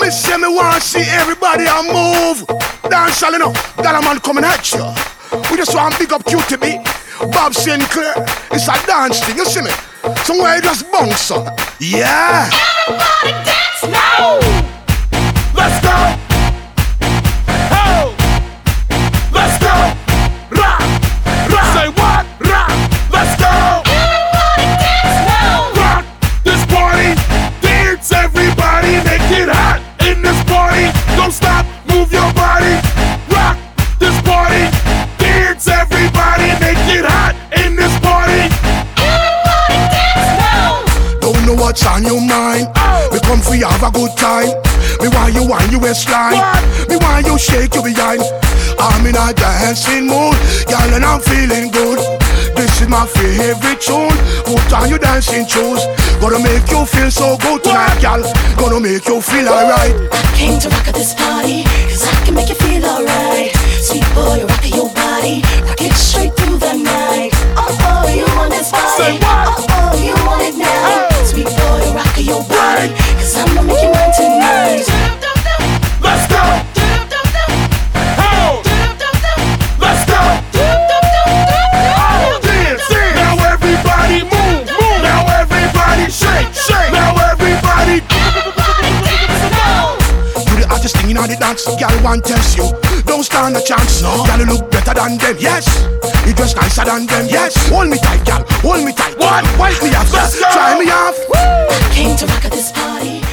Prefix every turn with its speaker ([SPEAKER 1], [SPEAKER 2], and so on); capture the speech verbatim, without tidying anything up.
[SPEAKER 1] Me say me want see everybody a move. Dance all you know, Gala man coming at you. We just want big up Q T B, Bob Sinclair. It's a dance thing, you see me? Somewhere you just bounce up. Yeah.
[SPEAKER 2] Everybody dance now.
[SPEAKER 3] Let's go. Oh. Let's go. Rock. Rock. Say what? Rock. Let's go.
[SPEAKER 2] Everybody dance now.
[SPEAKER 3] Rock this party. Dance everybody. Make it hot in this party. Don't stop. Move your body. Rock this party. Dance everybody. Make it hot in this party.
[SPEAKER 2] Everybody dance now.
[SPEAKER 1] Don't know what's on your mind.
[SPEAKER 3] Oh.
[SPEAKER 1] We come for you have a good time. Me want you on your waistline.
[SPEAKER 3] What?
[SPEAKER 1] Me want you shake your behind. I'm in a dancing mood, girl, and I'm feeling good. This is my favorite tune. Put on your dancing shoes. Gonna make you feel so good tonight, girl. Gonna make you feel alright.
[SPEAKER 4] I came to rock at this party, cause I can make you feel alright. Sweet boy, rock your body, rock it straight through the night. Oh, oh, you want this body?
[SPEAKER 3] Say what?
[SPEAKER 4] Oh, oh, you want it now?
[SPEAKER 3] Hey.
[SPEAKER 4] Sweet boy, rock your body, cause I'ma make you mine tonight.
[SPEAKER 3] Let's go. Oh. Let's go. Oh, dance, dance. Now everybody move, move. Now everybody shake, shake. Now everybody.
[SPEAKER 2] Everybody dance now.
[SPEAKER 1] You the hottest thing in all the dance, girl, want test you. Don't stand a chance, no. Girl, you look better than them, yes. You dress nicer than them, yes. Hold me tight, girl, hold me tight.
[SPEAKER 3] What?
[SPEAKER 1] Wipe me off,
[SPEAKER 3] Let's go.
[SPEAKER 1] try me off.
[SPEAKER 4] I came to rock at this party.